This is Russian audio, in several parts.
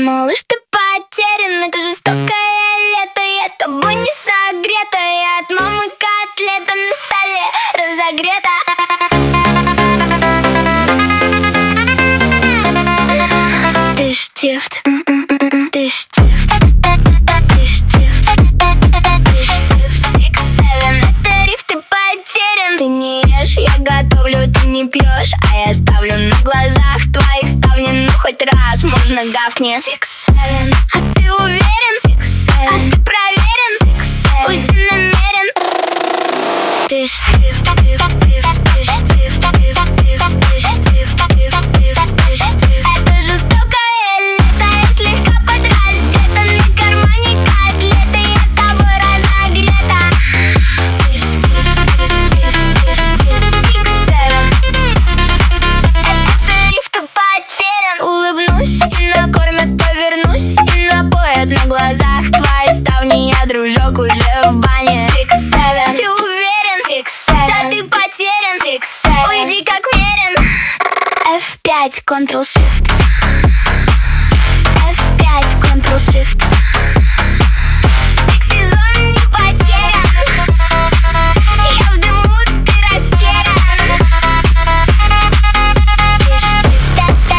Малыш, ты потерян, это жестокое лето. Я тобой не согрета, я от мамы котлета на столе разогрета. Ты штифт, ты штифт, ты штифт, ты штифт. 6-7, это риф, ты потерян. Ты не ешь, я готовлю, ты не пьешь, а я ставлю на глазах твоих ставни. Ну хоть раз можно гавкни. 6-7, а ты уверен? 6-7, а ты проверен? 6-7, уйти намерен. Ты штифт, ты штифт, ты штифт, ты штифт, ты штифт, ты штифт. Это жестокое лето, я слегка подраздета. На кармане котлеты, я тобой разогрета. Ты штифт, ты штифт, 6-7. Это риф, ты потерян. Улыбнусь и накормят, повернусь и напоят на глазах твои ставни. Я, дружок, уже в бане. 6-7, ты уверен? 6-7, да ты потерян. 6-7, уйди как мерен. F5, Ctrl-Shift. F5, Ctrl-Shift. Секс-сезон не потерян. Я в дыму, ты растерян. Ты штифт,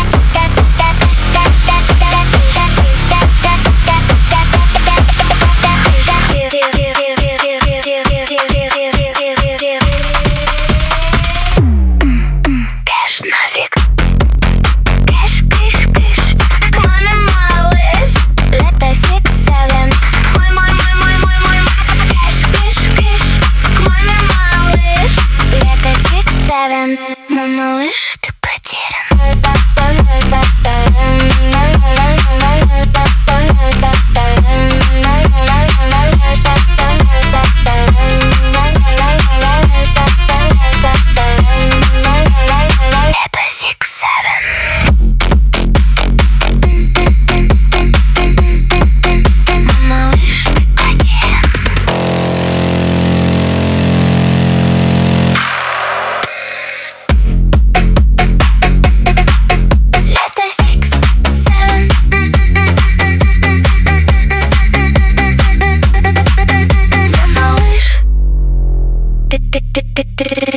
кэш нафиг. Кэш, кэш, кэш. К маме, малыш. Лето 6-7. Мой. Кэш, кэш, кэш. К маме, малыш. Лето 6-7. Мой малыш, ты потерян. Это 6-7. Мой малыш, ты потерян. Лето 6-7. Мой малыш, ты